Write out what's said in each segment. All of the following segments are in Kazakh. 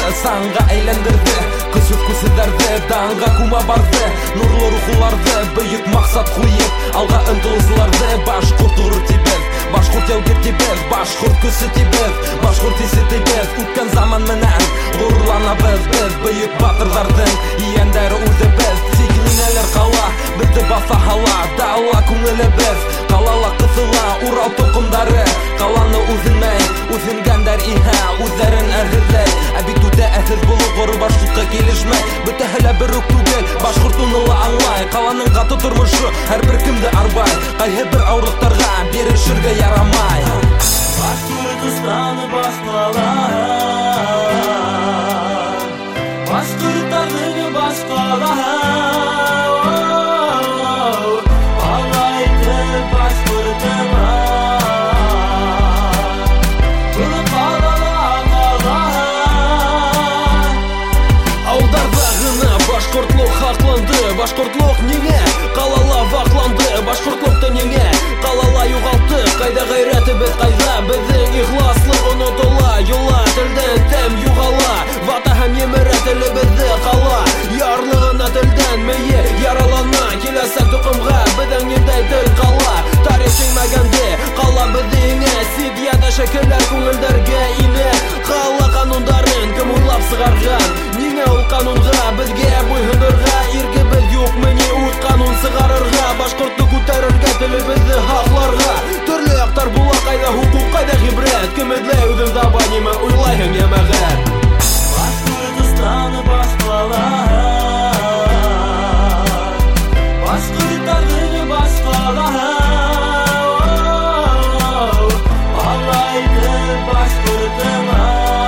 санға әйлендірді. Күсіп күсідерді, даңға кума барды. Нұрлы рухыларды, бүйік мақсат қойып, алға ұмтылысыларды. Башқұрт ұры тебез, башқұрт яугер тебез, башқұрт күсі тебез, башқұрт есі тебез. Үткен заман менен ғұрланабыз біз, бүйік батырлардың иендері ұлды біз. Тегінелер қала, бізді баса хала, даула күңілі біз. Қалала қысыла, Урал тоқымдары, қаланы үзілмей, үзінгендер иха, өздерін әргізлей. Әбитуді әсіз болу ғұры башқұртқа келішмей. Бүті хілі бір үк түгел, башқұрт ұнылы аңлай. Қаланың қаты тұрмышы, әр бір кімді арбай. Қайы бір ауырлықтарға берішірге ярамай. Башқұрт ұстаны башқала, башқұрттардың башқала. Башқұртлық неге қалала вақланды, башқұртлықты неге қалала юғалты. Қайда ғайреті біз қайда, біздің ихласлық ұнытыла. Юла тілден тәм юғала, вата һәм емірі тілі бізді қала. Ярлығына тілден мейе яралана, келесек тұқымға біздің еңдай тіл қала. Тарих жеңмәгенде қала біздіңе, сидияда шекілер көңілдерге ине. Қала қанундарын кім ұйлап сығарған, неге ол қанунға бізге бұйғынырға. Ирге біз юк мені ұт қанун сығарырға, башқұртты көтерірге тілі бізді хақларға. Түрлі ақтар бұла қайда хукук, қайда ғибрет, кім едлей үдің таба неме ұйлайын емәғәр. Башқұрт ұстаны башқала, башқұрттардың башқала. Алайды башқұртыма,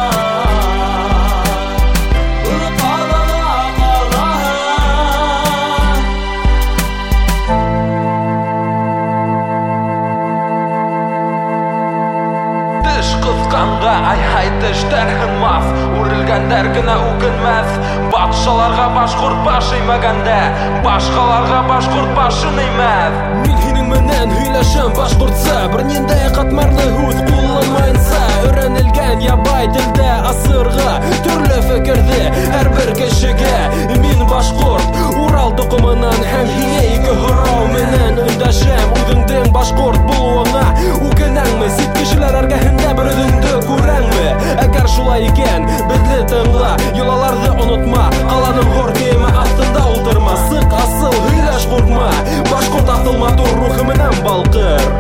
бұл қалала қала. Тіш қысқанға ай-хай тіштер хынмас, үрілгендер гіна үгінмәс. Батшаларға башқұрт баш имәгенде, башқаларға башқұрт башын имәз. Мен хинің менен хүйләшім башқұртса, бір нендей қатмарлы үз құланмайынса. Үренілген ябай тілді асырға, түрлі фікірді әрбір кешіге. Мен башқұрт, Урал тұқымынан һәм хие икі ғырау менен үндәшем. Үдіңдің башқұрт болуына үгінәңмі, сит кішілер әргәхінде бір үдіңді көрәңмі. Әгер шулай екен, бізді тыңла, юлаларды ұнытма. Қаланың ғор кейімі астында ұлтырма, сық асыл хүйләш қорқма. Башқұрт асыл матур рухы менен балқыр.